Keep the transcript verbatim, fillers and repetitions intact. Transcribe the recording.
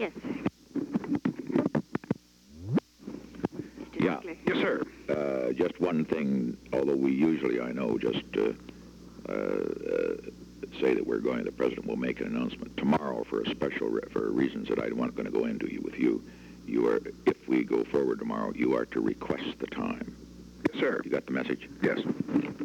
Yes. Yeah. Yes, sir. Uh, just one thing, although we usually, I know, just uh, uh, uh, say that we're going, the president will make an announcement tomorrow for a special, re for reasons that I'm not going to go into with you. You are, if we go forward tomorrow, you are to request the time. Yes, sir. You got the message? Yes.